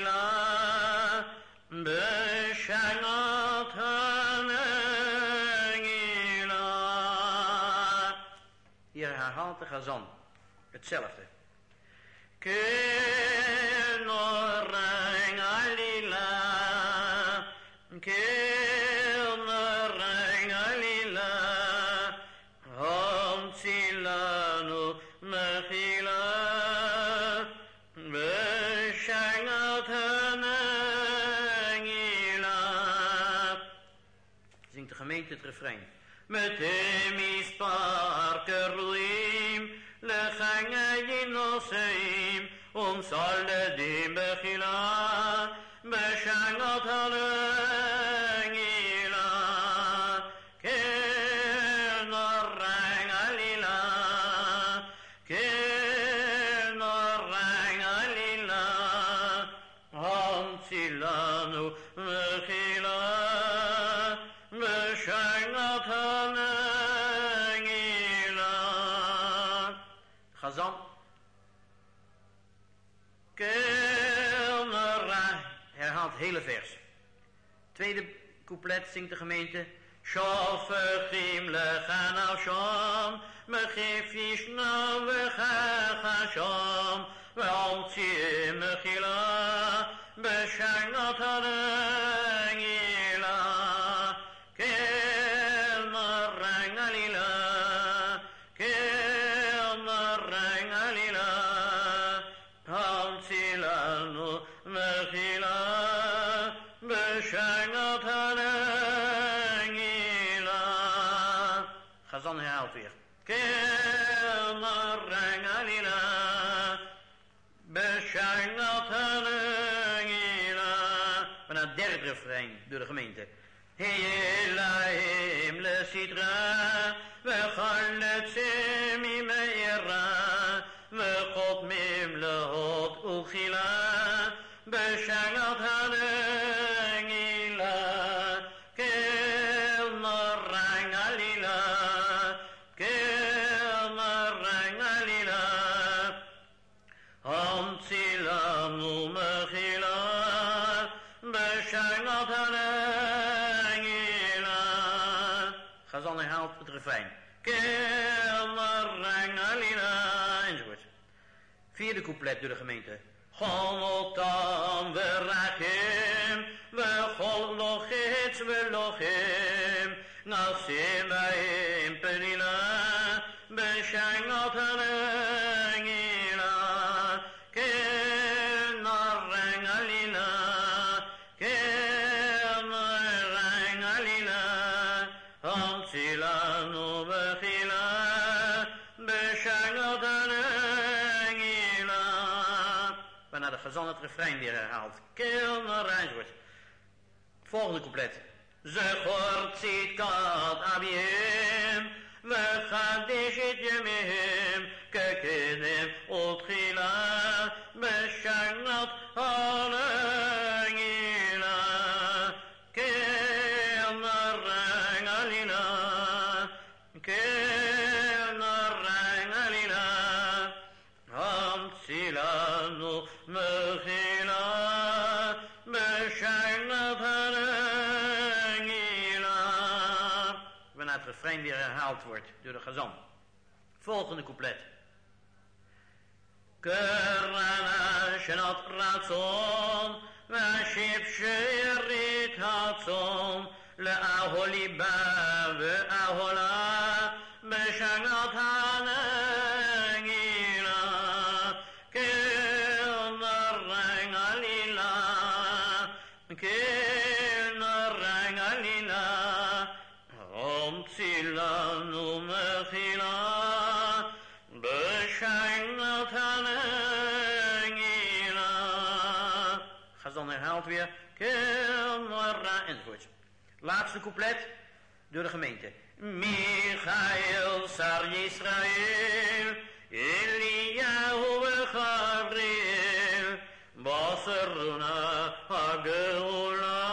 Galila, Beshangat Hanegila. Hier herhaalt de Chazan hetzelfde. Kenoreng Alila, Kenoreng Alila, Hamtsilanu Mechila, Beshangat Hanegila. Zingt de gemeente het refrein. Met hem is parkeruim, lechenge noseim, salledim bechila, beshangat hanegila, kenoreng alila, kenoreng alila, hamtsilanu bechila, beshangat hanegila. Chazan. Herhaalt het hele vers. Tweede couplet zingt de gemeente. Shofechim lechan Hashem, mechif yishna vechach Hashem, ve'amtziim mechila, beshangat hanegila, kenoreng alila, kenoreng alila, hamtsilanu mechila, beshangat hanegila. Chazan herhaalt weer. Kenoreng alila, beshangat hanegila. Maar naar het derde refrein door de gemeente. Heelaim le sidra, vechalletzem imeira, vechot mim lehot uchila, beshangat hanegila, kenoreng alila, kenoreng alila, hamtsilanu mechila, beshangat hanegila. Chazan herhaalt het refrein. Kenoreng alila, enzovoort. Vierde couplet door de gemeente. Chomotam verachim, vechol lochitz velochem, nasim baim penila, beshangat hanegila, kenoreng alila, kenoreng alila, hamtsilanu bechila, beshangat hanegila. Waarna de Chazan het refrein weer herhaalt. Kenoreng wordt. Volgende couplet. Zechor tzidkat abiem, vechadish et yemim, kekedem utchila, beshangat hanegila, kenoreng alila, kenoreng alila, hamtsilanu mechila, beshangat hanegila. Waarna het refrein weer herhaald wordt door de Chazan. Volgende couplet. Kerana shenat ratzon, vashib sherit hatzon, le'aholiba ve'ahola, beshangat hanegila, kenoreng alila, kenoreng alila, hamtsilanu mechila, beshangat hanegila. Chazan herhaalt weer. Kenoreng enzovoort. Laatste couplet door de gemeente. Michael Sar Yisrael, Eliyahu Gabriel, Basaruna Hageula,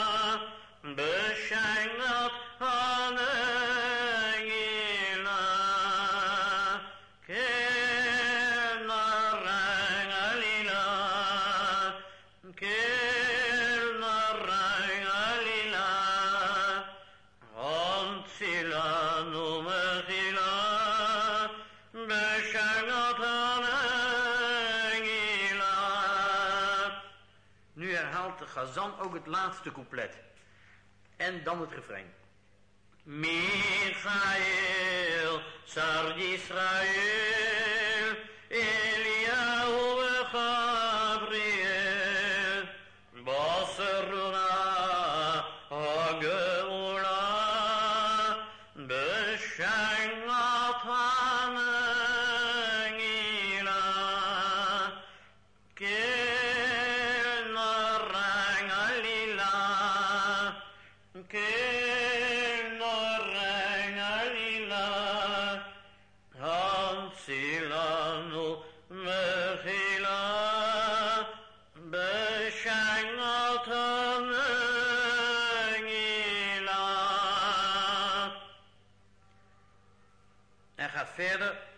Beshangat hanegila, kenoreng alila, Nu herhaalt de Gazan ook het laatste couplet. En dan het refrein. Michael, Sar Yisrael, Eliyahu Gabriel, Basaruna, Hageula, Beshangat Hanangila, Kenarang Alila, Kenarang Alila, Hansilanu Mechila, Beshangat Hanangila. En gaat verder